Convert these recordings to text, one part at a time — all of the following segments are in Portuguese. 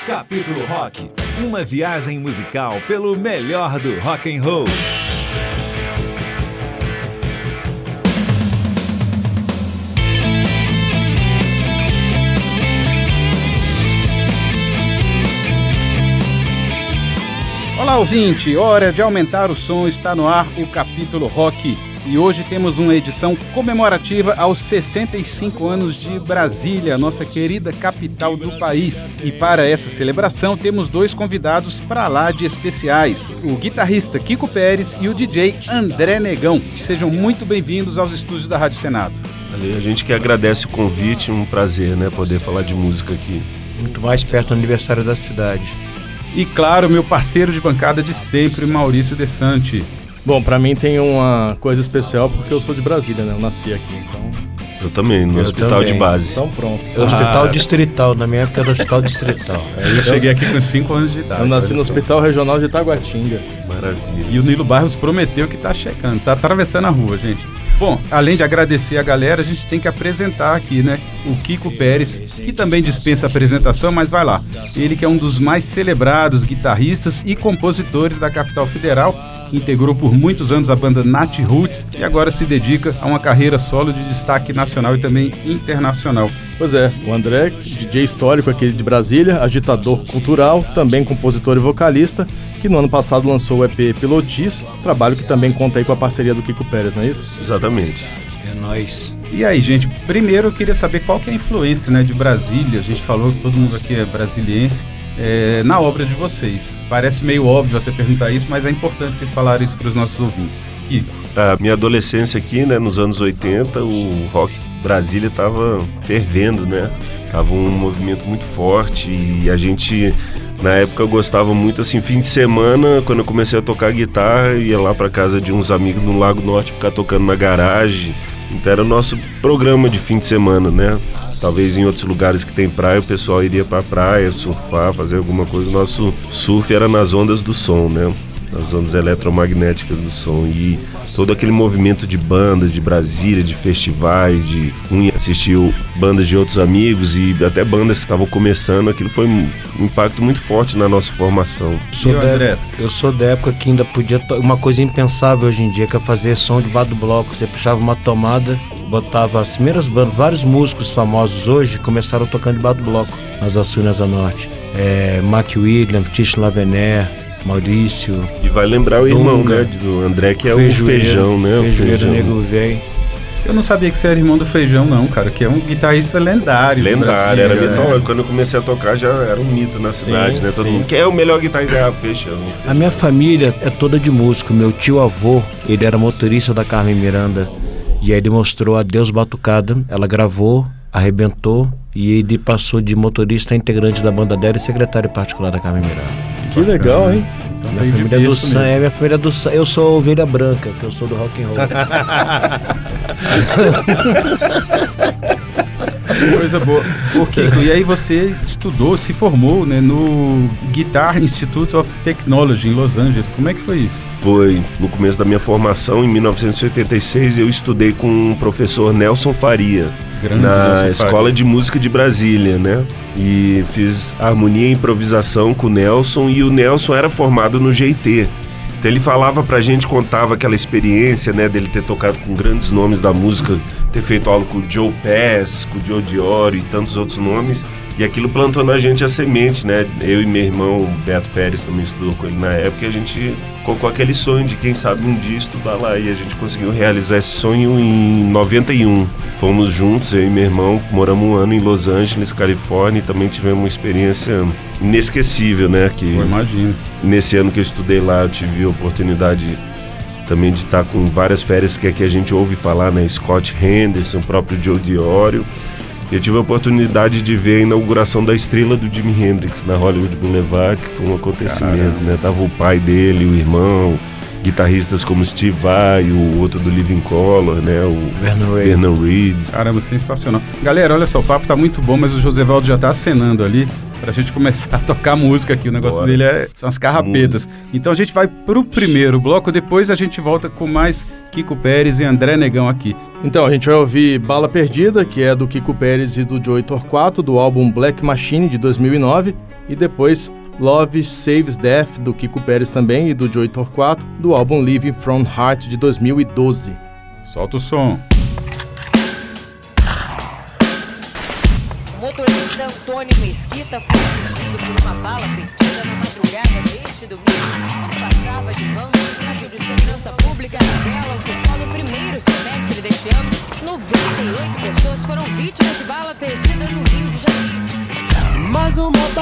Capítulo Rock, uma viagem musical pelo melhor do rock and roll. Olá, ouvinte! Hora de aumentar o som, está no ar o Capítulo Rock. E hoje temos uma edição comemorativa aos 65 anos de Brasília, nossa querida capital do país. E para essa celebração temos dois convidados para lá de especiais, o guitarrista Kiko Pérez e o DJ André Negão. Sejam muito bem-vindos aos estúdios da Rádio Senado. A gente que agradece o convite, um prazer, né, poder falar de música aqui. Muito mais perto do aniversário da cidade. E claro, meu parceiro de bancada de sempre, Maurício De Santi. Bom, pra mim tem uma coisa especial porque eu sou de Brasília, né? Eu nasci aqui, então... Eu também, no hospital também. De base. Então pronto. Hospital distrital, na minha época era hospital distrital. Eu cheguei aqui com 5 anos de idade. Eu nasci no Hospital Regional de Itaguatinga. Maravilha. E o Nilo Barros prometeu que tá chegando, tá atravessando a rua, gente. Bom, além de agradecer a galera, a gente tem que apresentar aqui, né, o Kiko Pérez, que também dispensa apresentação, mas vai lá. Ele que é um dos mais celebrados guitarristas e compositores da capital federal, integrou por muitos anos a banda Nat Roots e agora se dedica a uma carreira solo de destaque nacional e também internacional. Pois é, o André, DJ histórico aqui de Brasília, agitador cultural, também compositor e vocalista, que no ano passado lançou o EP Pilotis, trabalho que também conta aí com a parceria do Kiko Pérez, não é isso? Exatamente. É nóis. E aí, gente, primeiro eu queria saber qual que é a influência, né, de Brasília, a gente falou que todo mundo aqui é brasiliense, na obra de vocês. Parece meio óbvio até perguntar isso, mas é importante vocês falarem isso para os nossos ouvintes. Kiko. A minha adolescência aqui, né, nos anos 80, o rock Brasília estava fervendo, né? Tava um movimento muito forte e a gente, na época, eu gostava muito, assim, fim de semana, quando eu comecei a tocar guitarra, ia lá para casa de uns amigos no Lago Norte, ficar tocando na garagem. Então era o nosso programa de fim de semana, né? Talvez em outros lugares que tem praia, o pessoal iria pra praia, surfar, fazer alguma coisa. O nosso surf era nas ondas do som, né? Nas ondas eletromagnéticas do som. E todo aquele movimento de bandas de Brasília, de festivais, de assistir bandas de outros amigos e até bandas que estavam começando, aquilo foi um impacto muito forte na nossa formação. Eu sou da época que ainda podia... Uma coisa impensável hoje em dia, que é fazer som debaixo do bloco. Você puxava uma tomada, botava as primeiras bandas, vários músicos famosos hoje começaram tocando debaixo do bloco, nas Açuinas da Norte. Mac Williams, Tish Lavener, Maurício. E vai lembrar o irmão, né, do André, que é o Feijão, né? Feijoeiro Negro Velho. Eu não sabia que você era irmão do Feijão, não, cara, que é um guitarrista lendário. Lendário, era mitológico. Quando eu comecei a tocar já era um mito na cidade, né? Todo mundo, quem é o melhor guitarrista? Feijão. A minha família é toda de músico. Meu tio-avô, ele era motorista da Carmen Miranda. E aí ele mostrou Adeus Batucada, ela gravou, arrebentou, e ele passou de motorista a integrante da banda dela e secretário particular da Carmen Miranda. Que legal, hein? Minha família é do Sam, minha família é do Sam. Eu sou a ovelha branca, que eu sou do rock and roll. Coisa boa. Ô, Kiko, e aí você estudou, se formou, né, no Guitar Institute of Technology em Los Angeles. Como é que foi isso? Foi no começo da minha formação, em 1986, eu estudei com o professor Nelson Faria, na Escola de Música de Brasília, né? E fiz harmonia e improvisação com o Nelson, e o Nelson era formado no GT. Então ele falava pra gente, contava aquela experiência, né, dele ter tocado com grandes nomes da música, ter feito aula com o Joe Pass, com o Joe Diorio e tantos outros nomes, e aquilo plantou na gente a semente, né? Eu e meu irmão, o Beto Pérez, também estudou com ele na época, e a gente ficou com aquele sonho de, quem sabe, um dia estudar lá, e a gente conseguiu realizar esse sonho em 91. Fomos juntos, eu e meu irmão, moramos um ano em Los Angeles, Califórnia, e também tivemos uma experiência inesquecível, né? Eu imagino. Nesse ano que eu estudei lá, eu tive a oportunidade também de estar com várias férias que aqui a gente ouve falar, né? Scott Henderson, o próprio Joe Diorio. Eu tive a oportunidade de ver a inauguração da estrela do Jimi Hendrix na Hollywood Boulevard, que foi um acontecimento, né? Tava o pai dele, o irmão, guitarristas como Steve Vai, o outro do Living Colour, né? O Vernon Reid. Caramba, sensacional. Galera, olha só, o papo tá muito bom, mas o Josevaldo já tá acenando ali. pra gente começar a tocar música aqui. O negócio dele são as carrapetas. Então a gente vai pro primeiro bloco, depois a gente volta com mais Kiko Pérez e André Negão aqui. Então a gente vai ouvir Bala Perdida, que é do Kiko Pérez e do Joey Torquato, do álbum Black Machine de 2009, e depois Love Saves Death, do Kiko Pérez também e do Joey Torquato, do álbum Living From Heart de 2012. Solta o som. O motorista Antônio Mesquita foi atingido por uma bala perdida na madrugada deste domingo, quando passava de van no Centro de Segurança Pública revelam que só no primeiro semestre deste ano, 98 pessoas foram vítimas de bala perdida no Rio de Janeiro. Mais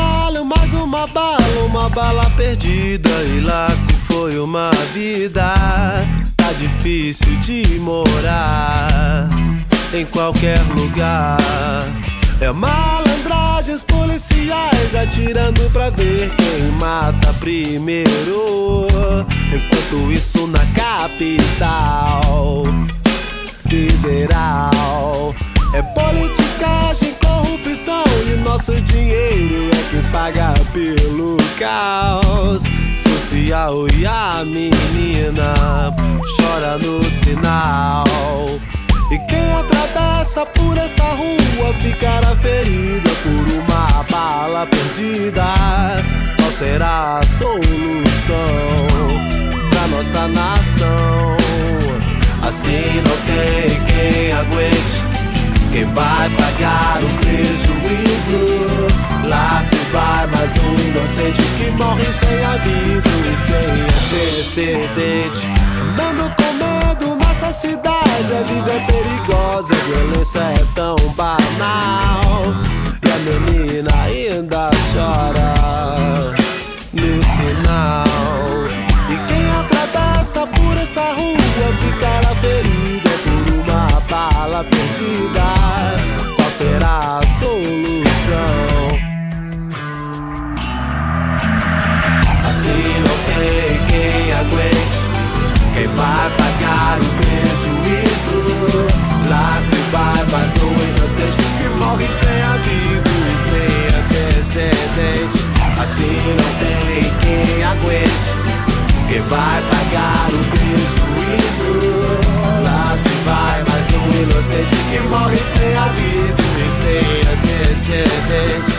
uma bala perdida, e lá se foi uma vida. Tá difícil de morar em qualquer lugar. É malandragens policiais atirando pra ver quem mata primeiro. Enquanto isso na capital federal é politicagem, corrupção, e nosso dinheiro é que paga pelo caos social. E a menina chora no sinal, e quem atravessa por essa rua ficará ferida por uma bala perdida. Qual será a solução pra nossa nação? Assim não tem quem aguente, quem vai pagar o prejuízo? Lá se vai mais um inocente que morre sem aviso e sem antecedente. Andando com medo nessa cidade, a vida é perigosa, a violência é tão banal, e a menina ainda chora no sinal. E quem atravessa por essa rua ficará ferida por uma bala perdida. Qual será a solução? Assim não tem quem aguente, quem vai pagar o prejuízo? Lá se vai mais um inocente que morre sem aviso e sem antecedente. Assim não tem quem aguente, quem vai pagar o prejuízo? Lá se vai mais um inocente que morre sem aviso e sem antecedente.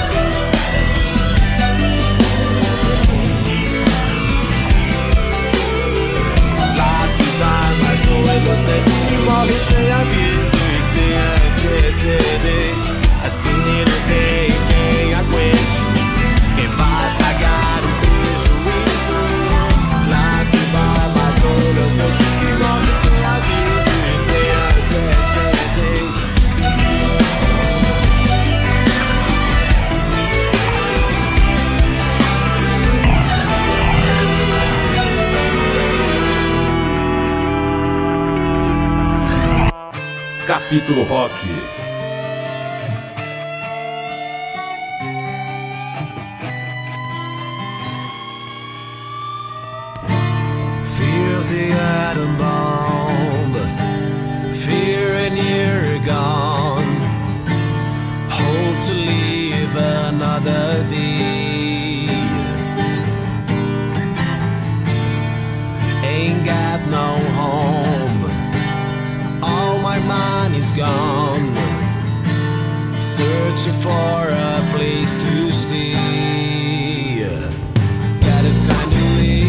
Lá se vai mais um inocente que morre sem aviso e sem antecedente. Assim não tem quem aguente, quem vai pagar o prejuízo? Lá se vai mais um inocente que morre sem aviso e sem antecedente. Capítulo Rock. Feel the atom bomb, fear and you're gone. Hope to live another day. Ain't got no home, all my money's gone. Searching for a place to stay. Gotta find a way.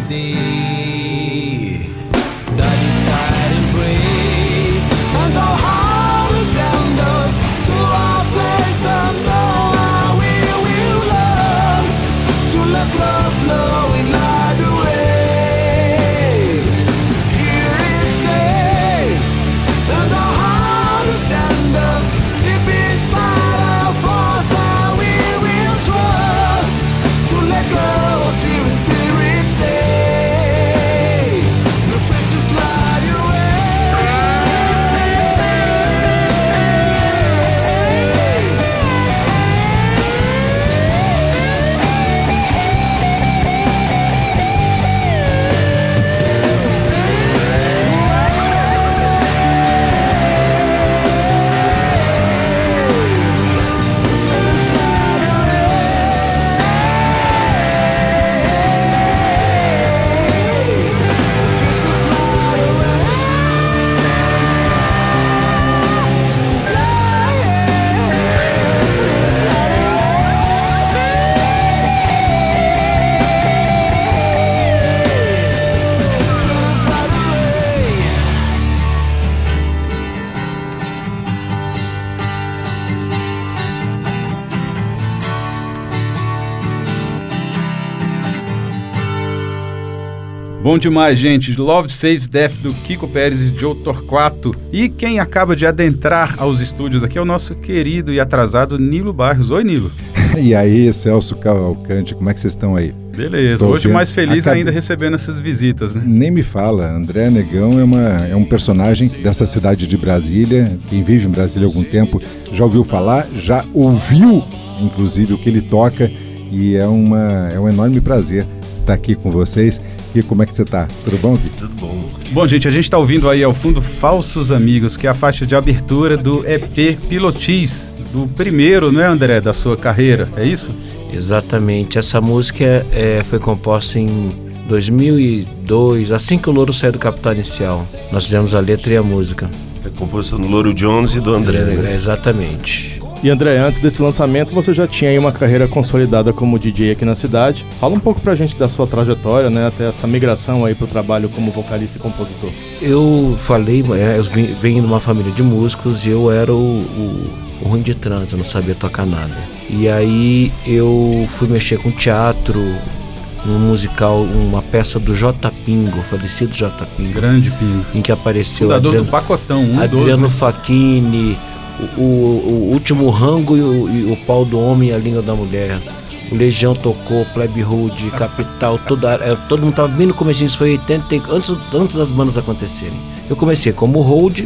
empty. Die inside and breathe, and the heart will send us to a place unknown. We will learn to let love flow and light away. Hear it say, and the heart will send us deep inside our thoughts that we will trust. To let go of fear and spirit say, no friend to fly away. Bom demais, gente. Love Saves Death do Kiko Pérez e Joe Torquato. E quem acaba de adentrar aos estúdios aqui é o nosso querido e atrasado Nilo Barros. Oi, Nilo. E aí, Celso Cavalcante, como é que vocês estão aí? Beleza, hoje mais feliz ainda recebendo essas visitas, né? Nem me fala, André Negão é um personagem dessa cidade de Brasília. Quem vive em Brasília há algum tempo já ouviu falar, já ouviu, inclusive, o que ele toca. E é um enorme prazer estar aqui com vocês. E como é que você tá? Tudo bom, Gui? Tudo bom. Bom, gente, a gente está ouvindo aí ao fundo Falsos Amigos, que é a faixa de abertura do EP Pilotis, do primeiro, não é, André, da sua carreira, é isso? Exatamente. Essa música foi composta em 2002, assim que o Louro saiu do Capital Inicial. Nós fizemos a letra e a música. É composição do Louro Jones e do André, né? Exatamente. E André, antes desse lançamento você já tinha aí uma carreira consolidada como DJ aqui na cidade. Fala um pouco pra gente da sua trajetória, né, até essa migração aí pro trabalho como vocalista e compositor. Eu falei, eu venho de uma família de músicos e eu era o ruim de trânsito, eu não sabia tocar nada. E aí eu fui mexer com teatro, um musical, uma peça do J. Pingo, falecido J. Pingo. Grande Pingo. Em que apareceu fundador do Pacotão, Adriano, né? Facchini, o Último Rango e o Pau do Homem e a Língua da Mulher. O Legião tocou, Plebe Rude, Capital, todo mundo estava bem no começo, isso foi 80, antes das bandas acontecerem. Eu comecei como hold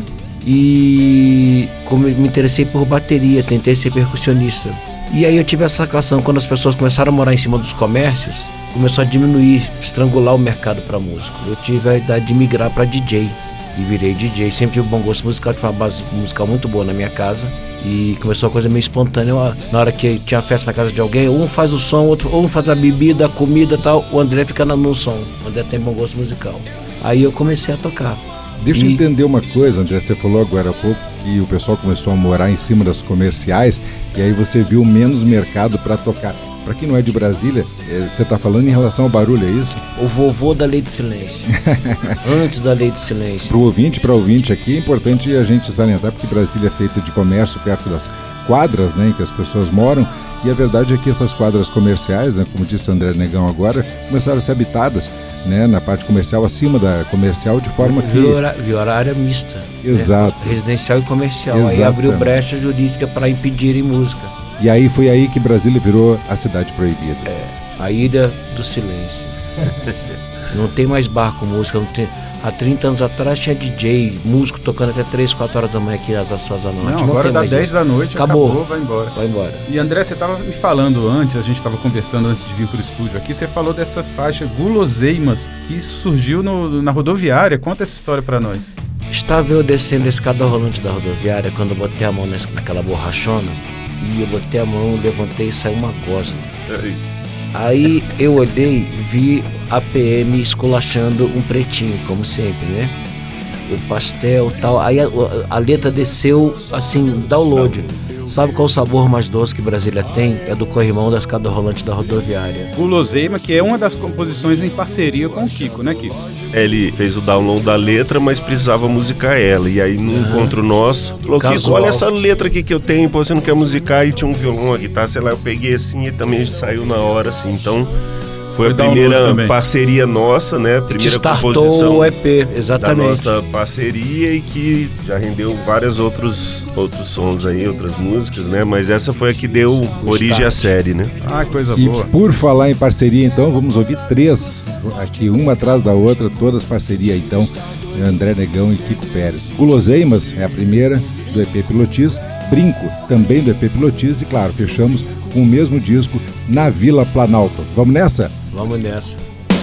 e me interessei por bateria, tentei ser percussionista. E aí eu tive essa sacação, quando as pessoas começaram a morar em cima dos comércios, começou a diminuir, estrangular o mercado para músico. Eu tive a idade de migrar para DJ. E virei DJ, sempre tive um bom gosto musical, tive uma base musical muito boa na minha casa. E começou uma coisa meio espontânea, na hora que tinha festa na casa de alguém, um faz o som, um faz a bebida, a comida e tal, o André fica no som, o André tem bom gosto musical. Aí eu comecei a tocar. Deixa eu entender uma coisa, André, você falou agora há pouco que o pessoal começou a morar em cima das comerciais e aí você viu menos mercado para tocar. Para quem não é de Brasília, você está falando em relação ao barulho, é isso? O vovô da Lei do Silêncio. Antes da Lei do Silêncio. Para ouvinte aqui, é importante a gente salientar, porque Brasília é feita de comércio perto das quadras, né, em que as pessoas moram. E a verdade é que essas quadras comerciais, né, como disse o André Negão agora, começaram a ser habitadas, né, na parte comercial, acima da comercial, de forma que... Virou área mista. Exato. Né? Residencial e comercial. Exatamente. Aí abriu brecha jurídica para impedirem música. E aí foi aí que Brasília virou a cidade proibida. A Ilha do Silêncio. Não tem mais bar com música, não tem... Há 30 anos atrás tinha DJ, músico tocando até 3, 4 horas da manhã aqui nas Asfas à Norte. Não, agora dá 10 da noite, acabou, vai embora. Vai embora. E André, você estava me falando antes, a gente estava conversando antes de vir para o estúdio aqui, você falou dessa faixa Guloseimas, que surgiu na rodoviária. Conta essa história para nós. Estava eu descendo a escada rolante da rodoviária, quando eu botei a mão naquela borrachona, e eu botei a mão, levantei e saiu uma gosma. Aí eu olhei, vi a PM esculachando um pretinho, como sempre, né? o Pastel e tal. Aí a letra desceu assim, download. Sabe qual o sabor mais doce que Brasília tem? É do corrimão da escada rolante da rodoviária. Guloseima, que é uma das composições em parceria com o Kiko, né, Kiko? Ele fez o download da letra, mas precisava musicar ela. E aí, no encontro nosso, falou: Kiko, olha essa letra aqui que eu tenho, pô, você não quer musicar? E tinha um violão, uma guitarra, sei lá, eu peguei assim e também saiu na hora, assim. Então, foi a primeira parceria nossa, né? Primeira composição o EP, exatamente. Da nossa parceria e que já rendeu vários outros sons aí, outras músicas, né? Mas essa foi a que deu origem à série, né? Ah, coisa e boa. Por falar em parceria, então, vamos ouvir 3 aqui, uma atrás da outra, todas parceria, então, André Negão e Kiko Pérez. Guloseimas é a primeira do EP Pilotis, Brinco, também do EP Pilotis, e claro, fechamos com o mesmo disco Na Vila Planalto. Vamos nessa? Vamos nessa.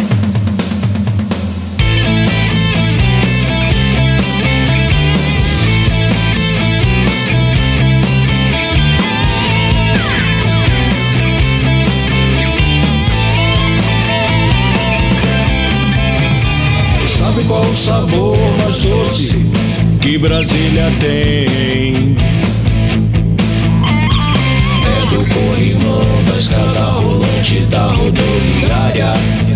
Sabe qual o sabor mais doce que Brasília tem? É do corrimão da escada rolante da rodoviária.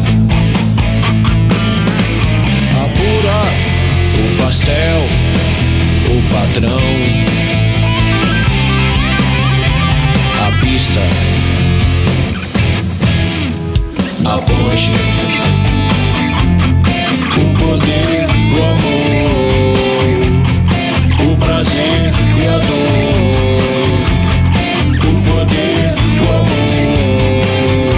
Apura o pastel, o patrão, a pista, a ponte, o poder, o amor, o prazer e a dor, o poder, o amor.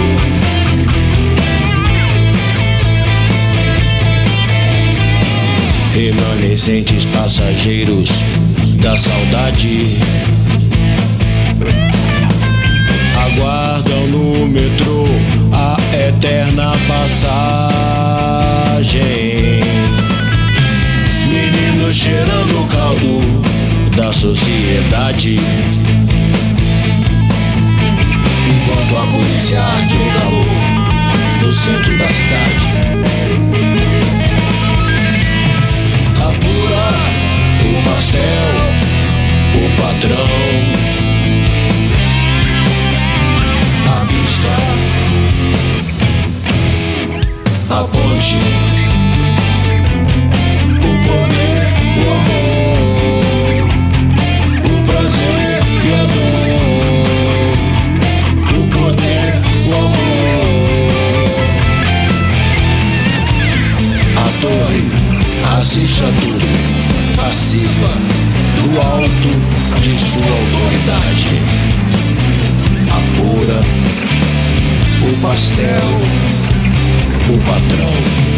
Remanescentes passageiros da saudade aguardam no metrô a eterna passagem. Meninos cheirando o caldo da sociedade, enquanto a polícia arde no calor no centro da cidade. Apura o pastel, o patrão, a pista, a ponte, o poder, o amor, o prazer e a dor, o poder, o amor. A torre assiste a tudo, passiva do alto de sua autoridade. Apura o pastel, o patrão.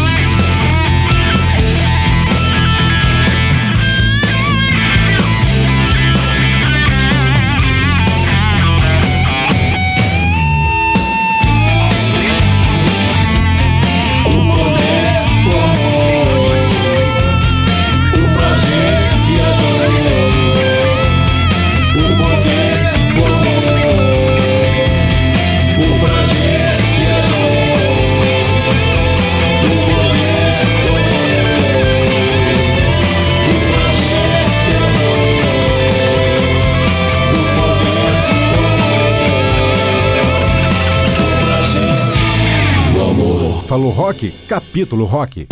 Falou rock, capítulo rock.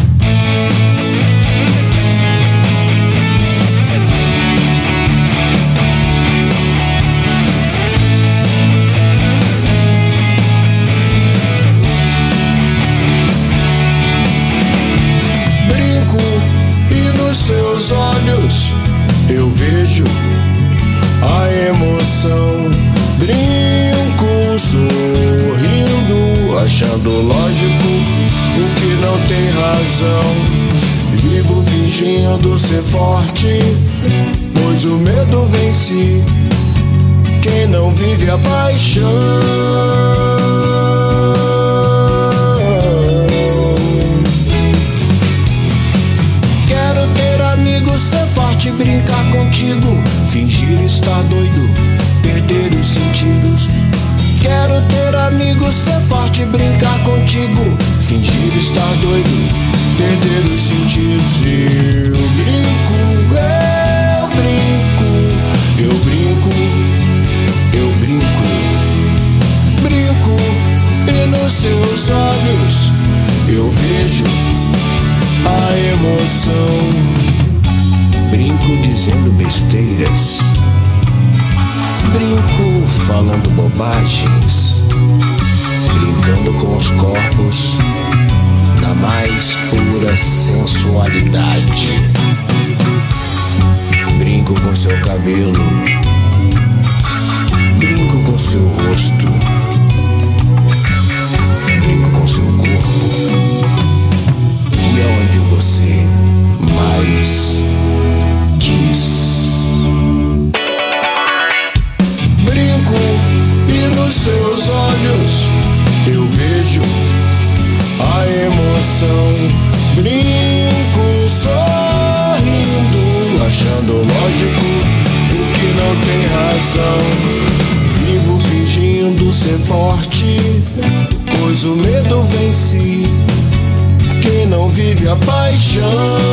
Brinco e nos seus olhos eu vejo a emoção. Brinco sorrindo, achando lógico o que não tem razão. Vivo fingindo ser forte, pois o medo vence quem não vive a paixão. Quero ter amigos, ser forte, brincar contigo, fingir estar doido, perder os sentidos. Quero ter amigos, ser forte, brincar contigo, fingir estar doido, perder os sentidos. emoção. Brinco dizendo besteiras, brinco falando bobagens, brincando com os corpos na mais pura sensualidade. Brinco com seu cabelo, brinco com seu rosto, brinco com seu corpo. E aonde você mais quis. Brinco e nos seus olhos eu vejo a emoção. Brinco sorrindo, achando lógico o que não tem razão. Vivo fingindo ser forte, pois o medo vence quem não vive a paixão.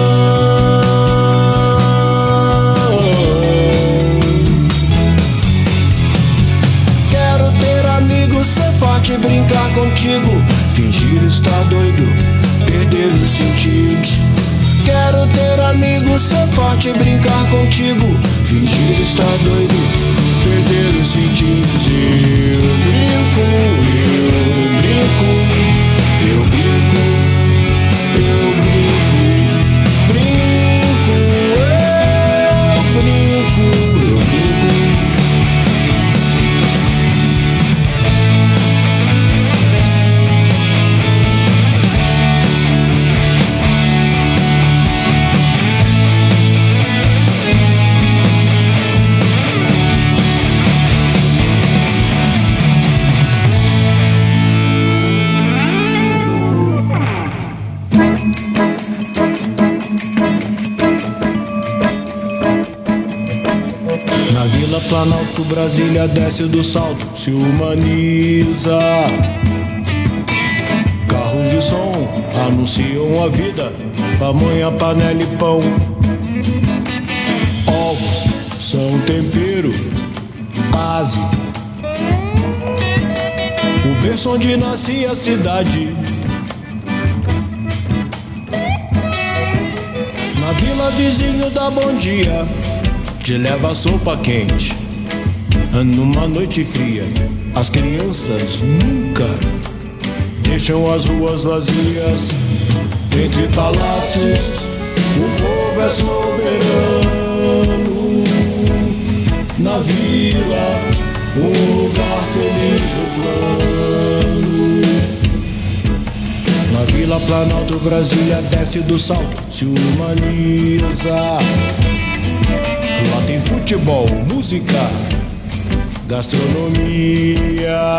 Quero ter amigos, ser forte, brincar contigo, fingir estar doido, perder os sentidos. Quero ter amigos, ser forte, brincar contigo, fingir estar doido, perder os sentidos. Eu brinco, eu brinco, eu brinco, eu brinco, brinco, eu brinco, eu brinco. Planalto, Brasília desce do salto, se humaniza. Carros de som anunciam a vida, pamonha, panela e pão. Ovos são tempero, base, o berço onde nasce a cidade. Na vila vizinho dá bom dia, te leva sopa quente. Numa noite fria, as crianças nunca deixam as ruas vazias. Entre palácios, o povo é soberano. Na vila, um lugar feliz no plano. Na Vila Planalto, Brasília desce do salto, se humaniza. Lá tem futebol, música, gastronomia.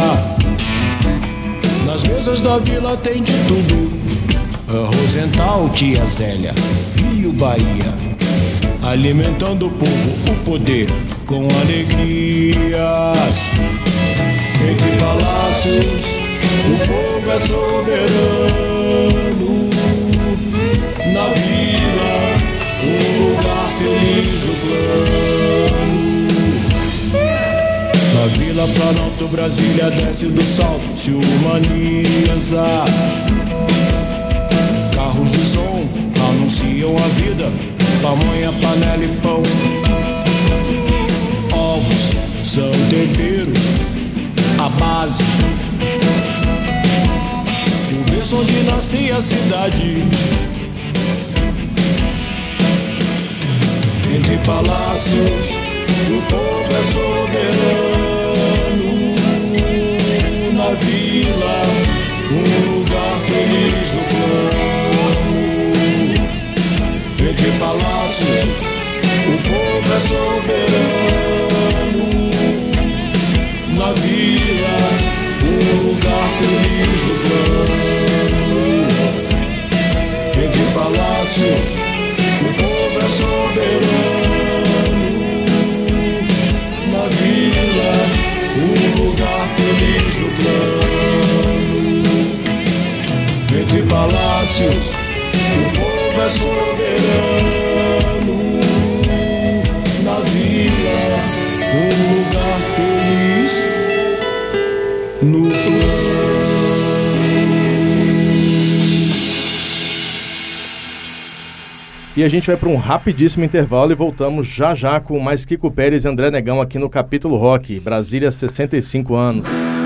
Nas mesas da vila tem de tudo: Rosental, Tia Zélia, Rio, Bahia. Alimentando o povo, o poder com alegrias. Entre palácios, o povo é soberano. Na vila, um lugar feliz do plano. Na Vila Planalto, Brasília desce do salto, se humaniza. Carros de som anunciam a vida, pamonha, panela e pão. Ovos são tempero, a base, o berço onde nasce a cidade. Entre palácios, o povo é soberano. Na vila, um lugar feliz no plano. Entre palácios, o povo é soberano. Na vila, um lugar feliz no plano. Entre palácios, o povo é soberano. Na vila, um lugar feliz no plano. Entre palácios, o povo é soberano. Na vila, um lugar feliz no plano. E a gente vai para um rapidíssimo intervalo e voltamos já já com mais Kiko Pérez e André Negão aqui no Capítulo Rock, Brasília 65 anos.